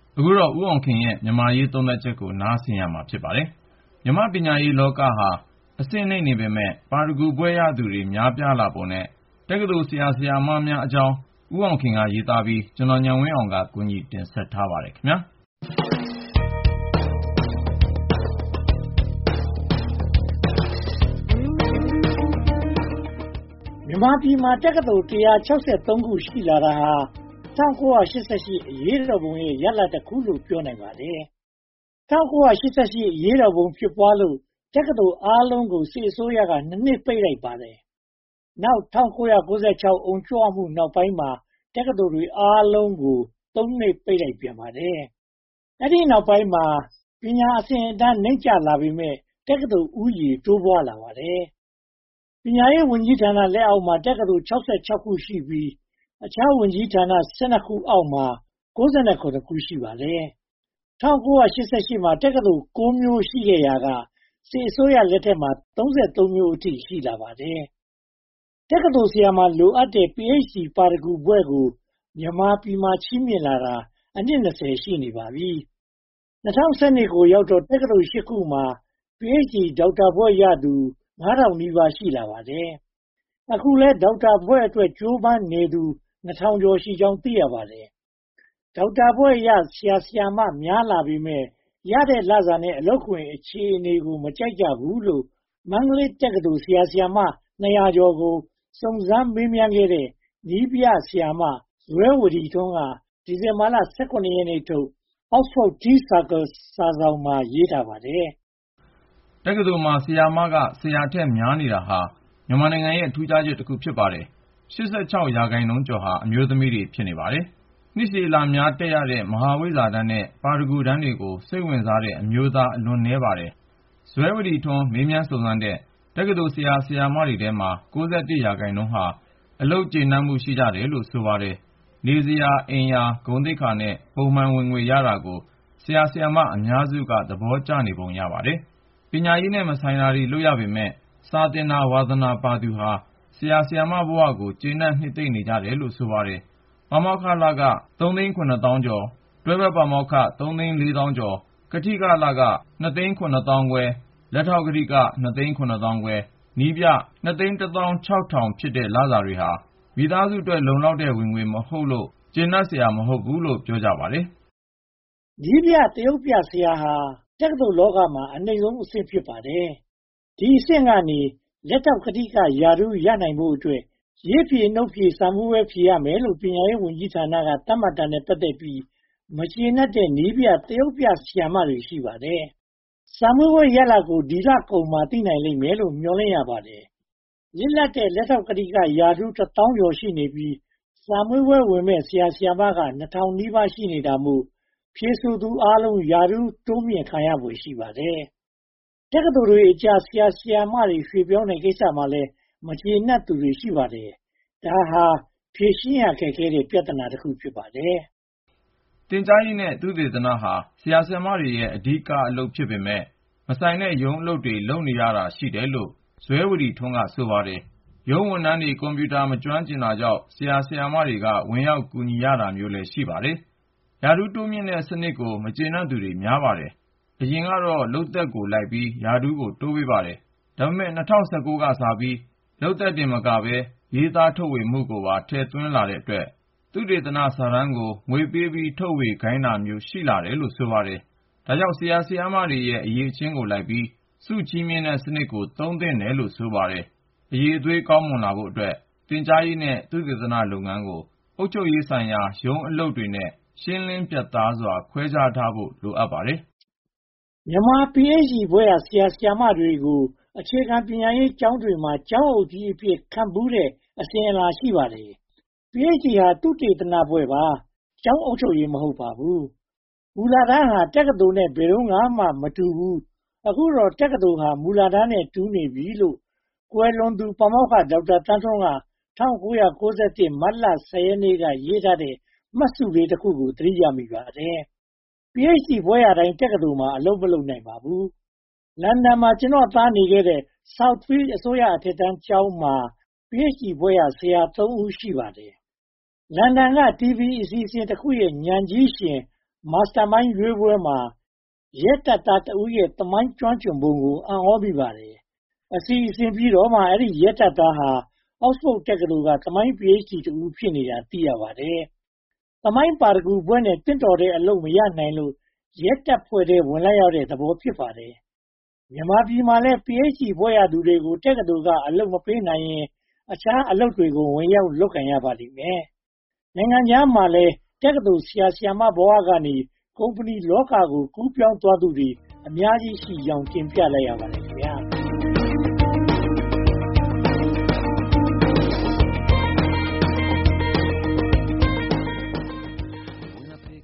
အခုတော့ဦးအောင်ခင်ရဲ့မြန်မာရေးသုံးသပ်ချက်ကိုနားဆင်ရမှာဖြစ်ပါတယ်။မြန်မာပညာရေးလောကဟာအဆင့်နှိမ့်နေပေမဲ့ပါရဂူဘွဲ့ရသူတွေများပြားလာပုံနဲ့တက္ကသိုလ်ဆရာဆရာမများအကြောင်းဦးအောင်ခင်ကရေးသားပြီးကျွန်တော်ဉာဏ်ဝင်းအောင်ကကူညီတင်ဆက်ထားပါတယ်ခင်ဗျာ။မြန်မာပြည်မှာတက္ကသိုလ်163ခုရှိလာတာဟာ1988အရေးတော်ပုံရဲ့ရလဒ်တစ်ခုလို့ပြောနိုင်ပါတယ်။1988အရေးတော်ပုံဖြစ်ပွားလို့တက္ကသိုလ်အားလုံးကိုစစ်အစိုးရက2 နှစ်ပိတ်လိုက်ပါတယ်။နောက်1996အုံကြွမှုနောက်ပိုင်းမှာတက္ကသိုလ်တွေအားလုံးကို3 နှစ်ပိတ်လိုက်ပြန်ပါတယ်။အဲဒီနောက်ပိုင်းမှာပညာအဆင့်အတန်းနှိမ့်ကျလာပေမဲ့တက္ကသိုလ်ဦးရေတိုးပွားလာပါတယ်။ပညာရေးဝန်ကြီးဌာနလက်အောက်မှာတက္ကသိုလ်66ခုရှိပြီးအခြားဝန်ကြီးဌာန12ခုအောက်မှာ99ခုရှိပါတယ်။1988မှာတက္ကသိုလ်9မျိုးရှိခဲ့ရာကစစ်အစိုးရလက်ထက်မှာ33မျိုးအထိရှိလာပါတယ်။တက္ကသိုလ်ဆရာမှာလိုအပ်တဲ့ PhD ပါရဂူဘွဲ့ကိုမြန်မာပြည်မှာချီးမြှင့်လာတာအနှစ်20ရှိနေပါပြီ။2012ကိုရောက်တော့တက္ကသိုလ်8ခုမှာ PhD ဒေါက်တာဘွဲ့ရသူ9000 နီးပါးရှိလာပါတယ်။အခုလဲဒေါက်တာဘွဲ့အတွက်ကြိုးပမ်းနေသူ2000ကျော်ရှိကြောင်းသိရပါတယ်။ဒေါက်တာဘွဲ့ရဆရာဆရာမများလာပေမဲ့ရတဲ့လစာနဲ့အလုပ်ခွင်အခြေအနေကိုမကြိုက်ကြဘူးလို့မန္တလေးတက္ကသိုလ်ဆရာဆရာမ200ကျော်ကိုစုံစမ်းမေးမြန်းခဲ့တဲ့နည်းပြဆရာမဇွဲဝတီထွန်းကဒီဇင်ဘာလ18ရက်နေ့ထုတ် Oxford Tea Circle စာစောင်မှာရေးထားပါတယ်။တက္ကသိုလ်မှာဆရာမကဆရာထက်များနေတာဟာမြန်မာနိုင်ငံရဲ့ထူးခြားချက်တစ်ခုဖြစ်ပါတယ်။86% ကျော်ဟာအမျိုးသမီးတွေဖြစ်နေပါတယ်။နှစ်ရှည်လများတက်ရတဲ့မဟာဝိဇ္ဇာတန်းနဲ့ပါရဂူတန်းတွေကိုစိတ်ဝင်စားတဲ့အမျိုးသားအလွန်နည်းပါတယ်။ဇွဲဝတီထွန်းမေးမြန်းစုံစမ်းတဲ့တက္ကသိုလ်ဆရာဆရာမတွေထဲမှာ91% ဟာအလုပ်ကျေနပ်မှုရှိကြတယ်လို့ဆိုပါတယ်။နေစရာအိမ်ယာဂုဏ်သိက္ခာနဲ့ပုံမှန်ဝင်ငွေရတာကိုဆရာဆရာမအများစုကသဘောကျနေပုံရပါတယ်။ပညာရေးနဲ့မဆိုင်တာတွေလုပ်ရပေမဲ့စာသင်တာဝါသနာပါသူဟာဆရာဆရာမဘဝကိုကျေနပ်နှစ်သိမ့်နေကြတယ်လို့ဆိုပါတယ်။ပါမောက္ခလက3,700,000 ကျော်တွဲဘက်ပါမောက္ခ3,400,000 ကျော်ကထိကလက2,750,000လက်ထောက်ကထိက2,750,000နီးပြ2,16,000ဖြစ်တဲ့လစာတွေဟာမိသားစုအတွက်လုံလောက်တဲ့ဝင်ငွေမဟုတ်လို့ကျေနပ်စရာမဟုတ်ဘူးလို့ပြောကြပါတယ်။ဒီပြတရုတ်ပြဆရာဟာတက္ကသိုလ်လောကမှာအနိမ့်ဆုံးအဆင့်ဖြစ်ပါတယ်။ဒီအဆင့်ကနေလက်ထောက်ကထိကရာထူးရနိုင်ဖို့အတွက်ရေးဖြေနှုတ်ဖြေစာမှုဝဲဖြေရမယ်လို့ပညာရေးဝန်ကြီးဌာနကသတ်မှတ်တာနဲ့ပတ်သက်ပြီးမကျေနပ်တဲ့နည်းပြတရုတ်ပြဆရာမတွေရှိပါတယ်။စာမှုဝဲရလာကိုဒီလကုန်မှာသိနိုင်လိမ့်မယ်လို့မျှော်လင့်ရပါတယ်။လစ်လပ်တဲ့လက်ထောက်ကထိကရာထူး1000ကျော်ရှိနေပြီးစာမှုဝဲဝင်မဲ့ဆရာဆရာမက2000နီးပါးရှိနေတာမို့ဖြေဆိုသူအားလုံးရာထူးတိုးမြင့်ခံရဖို့ရှိပါတယ်။တက္ကသိုလ်တွေအကြားဆရာဆရာမတွေရွှေ့ပြောင်းတဲ့ကိစ္စမှာလည်းမကျေနပ်သူတွေရှိပါတယ်။ဒါဟာဖြေရှင်းရခက်ခဲတဲ့ပြဿနာတစ်ခုဖြစ်ပါတယ်။သင်ကြားရေးနဲ့သုတေသနဟာဆရာဆရာမတွေရဲ့အဓိကအလုပ်ဖြစ်ပေမဲ့မဆိုင်တဲ့ရုံးအလုပ်တွေလုပ်နေရတာရှိတယ်လို့ဇွဲဝတီထွန်းကဆိုပါတယ်။ရုံးဝန်ထမ်းတွေကွန်ပျူတာမကျွမ်းကျင်တာကြောင့်ဆရာဆရာမတွေကဝင်ရောက်ကူညီရတာမျိုးလည်းရှိပါတယ်။ရာထူးတိုးမြင့်တဲ့စနစ်ကိုမကျေနပ်သူတွေများပါတယ်။အရင်ကတော့လုပ်သက်ကိုလိုက်ပြီးရာထူးကိုတိုးပေးပါတယ်။ဒါပေမဲ့2019ကစပြီးလုပ်သက်တင်မကဘဲရေးသားထုတ်ဝေမှုကိုပါထည့်သွင်းလာတဲ့အတွက်သုတေသနစာတမ်းကိုငွေပေးပြီးထုတ်ဝေခိုင်းတာမျိုးရှိလာတယ်လို့ဆိုပါတယ်။ဒါကြောင့်ဆရာဆရာမတွေရဲ့အရေးအချင်းကိုလိုက်ပြီးစုချီးမြှင့်တဲ့စနစ်ကိုသုံးသင့်တယ်လို့ဆိုပါတယ်။အရေးအသွေးကောင်းမွန်လာဖို့အတွက်သင်ကြားရေးနဲ့သုတေသနလုပ်ငန်းကိုအုပ်ချုပ်ရေးဆိုင်ရာရုံးအလုပ်တွေနဲ့ရှင်းလင်းပြတ်သားစွာခွဲခြားထားဖို့လိုအပ်ပါတယ်။မြန်မာ PhD ဘွဲ့ရဆရာဆရာမတွေကိုအခြေခံပညာရေးကျောင်းတွေမှာကျောင်းအုပ်ကြီးအဖြစ်ခန့်ဖူးတဲ့အစဉ်အလာရှိပါတယ်။ PhD ဟာသုတေသနဘွဲ့ပါကျောင်းအုပ်ချုပ်ရေးမဟုတ်ပါဘူး။မူလတန်းဟာတက္ကသိုလ်နဲ့ဘယ်တော့မှမတူဘူး။အခုတော့တက္ကသိုလ်ဟာမူလတန်းနဲ့တူနေပြီလို့ကွယ်လွန်သူပါမောက္ခဒေါက်တာသန်းထွန်းက1991မတ်လ10ရက်နေ့ကရေးထားတဲ့မှတ်စုလေးတစ်ခုကိုသတိရမိပါတယ်။ PhD ဘွဲ့ရတိုင်းတက္ကသိုလ်မှာအလုပ်မလုပ်နိုင်ပါဘူး။လန်ဒန်မှာကျွန်တော်သားနေခဲ့တဲ့ Southfield အစိုးရအထက်တန်းကျောင်းမှာ PhD ဘွဲ့ရဆရာ3ဦးရှိပါတယ်။လန်ဒန်က TV အစီအစဉ်တစ်ခုရဲ့ဉာဏ်ကြီးရှင် Mastermind ရွေးပွဲမှာရဲတပ်သားတဦးရဲ့သမိုင်းကျွမ်းကျင်ပုံကိုအံ့ဩမိပါတယ်။ အစီအစဉ်ပြီးတော့မှ အဲဒီရဲတပ်သားဟာ Oxford တက္ကသိုလ်က သမိုင်း Ph.D တဦးဖြစ်နေတာ သိရပါတယ်။ သမိုင်းပါရဂူဘွဲ့နဲ့ သင့်တော်တဲ့အလုပ်မရနိုင်လို့ ရဲတပ်ဖွဲ့ထဲဝင်လိုက်ရတဲ့သဘော ဖြစ်ပါတယ်။ မြန်မာပြည်မှာလည်း Ph.D ဘွဲ့ရသူတွေကို တက္ကသိုလ်က အလုပ်မပေးနိုင်ရင် အခြားအလုပ်တွေကို ဝင်ရောက်လုပ်ကိုင်ရပါလိမ့်မယ်။ နိုင်ငံခြားမှာလည်း တက္ကသိုလ်ဆရာ၊ ဆရာမဘဝကနေ ကုမ္ပဏီလောကကို ကူးပြောင်းသွားသူတွေ အများကြီးရှိကြောင်း တင်ပြလိုက်ရပါတယ်ခင်ဗျာ။